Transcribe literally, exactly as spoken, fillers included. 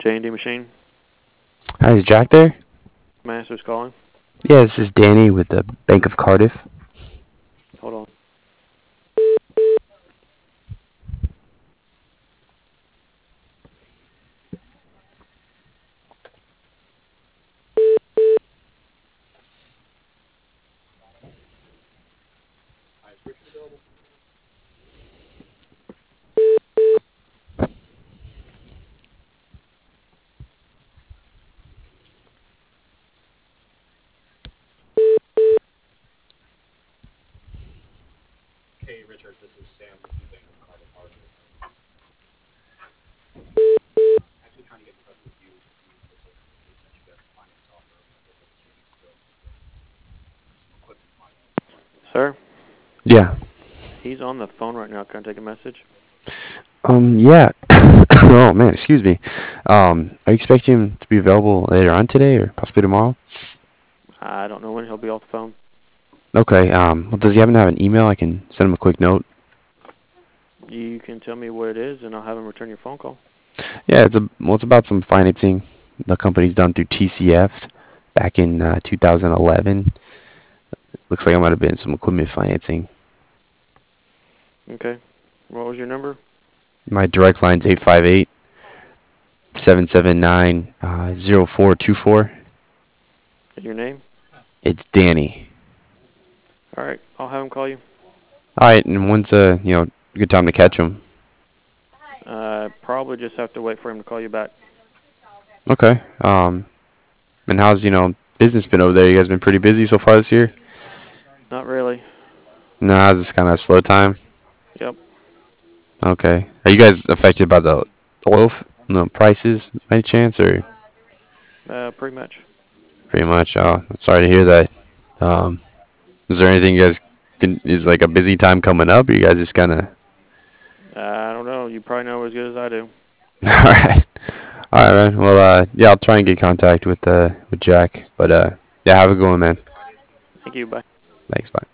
J and D Machine. Hi, is Jack there? Master's calling. Yeah, this is Danny with the Bank of Cardiff. Hold on. Sir, Yeah. he's on the phone right now. Can I take a message? Um, yeah. Oh man, excuse me. Um, are you expecting him to be available later on today or possibly tomorrow? I don't know when he'll be off the phone. Okay. Um, well, does he happen to have an email? I can send him a quick note. You can tell me what it is, and I'll have him return your phone call. Yeah, it's a well, it's about some financing the company's done through T C F back in uh, two thousand eleven. Looks like it might have been some equipment financing. Okay. What was your number? My direct line's eight five eight seven seven nine uh, zero four two four. And your name? It's Danny. All right. I'll have him call you. All right, and when's a you know good time to catch him? Uh, probably just have to wait for him to call you back. Okay. Um, and how's you know business been over there? You guys been pretty busy so far this year? Not really. Nah, it's just kind of a slow time. Yep. Okay. Are you guys affected by the oil f- no, prices by any chance, or Uh, pretty much. pretty much? Oh, I'm sorry to hear that. Um, is there anything you guys can, is like a busy time coming up? Or you guys just kind of Uh, I don't know. You probably know as good as I do. all right, all right, man. Well, uh, yeah, I'll try and get contact with uh with Jack, but uh, yeah, have a good one, man. Thank you. Bye. Thanks, bye.